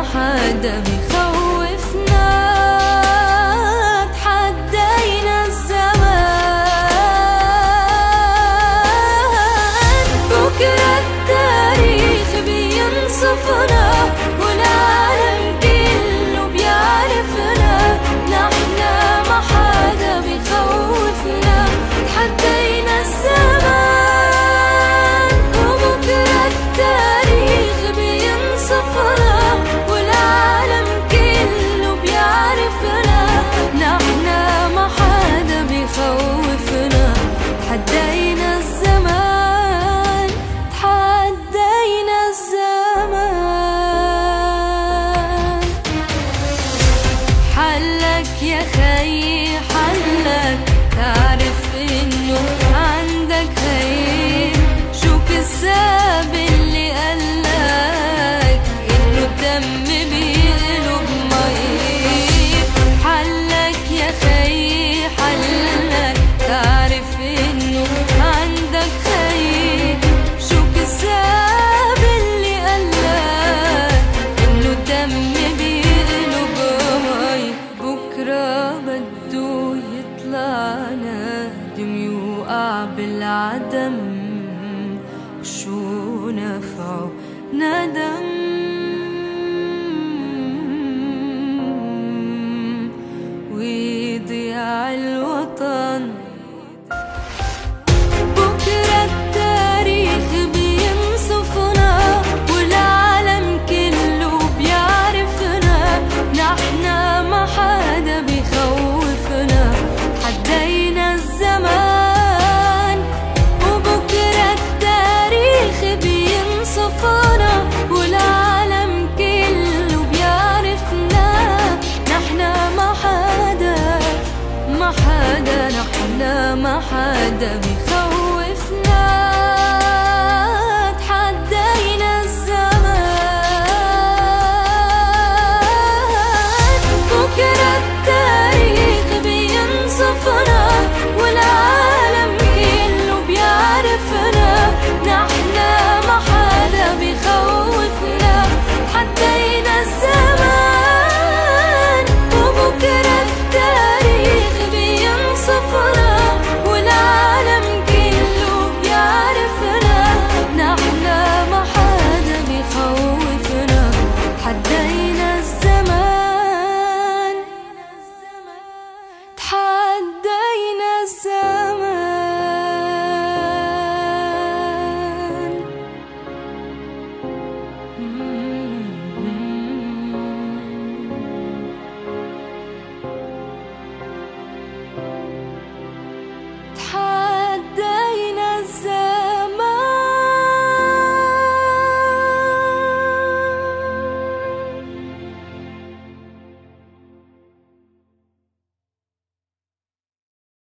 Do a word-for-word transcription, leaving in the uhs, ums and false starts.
حدا بيخوفنا. تحدينا الزمان، بكرة التاريخ بينصفنا والعالم كله بيعرفنا. نحنا ما حدا بيخوفنا. تحدينا الزمان وبكرة التاريخ بينصفنا والعالم كله بيعرفنا. نحنا ما حدا بيخوفنا. تحدينا الزمان، تحدينا الزمان. حلك يا خيي حلك، تعرف انه عندك خير. شو كذاب اللي قالك انه الدم بيقلب مي. حلك يا خيي حلك، تعرف انه عندك خير. شو كذاب اللي قالك انه الدم بيقلب مي. بكره بده يطلع نادم يوقع بالعدم، شو نفعه ندم. ويضيع الوطن. بكرة التاريخ بينصفنا والعالم كله بيعرفنا. نحنا ما حدا بيخوفنا. تحدينا الزمان وبكرة التاريخ بينصفنا والعالم كله بيعرفنا. نحنا ما حدا ما حدا نحنا ما حدا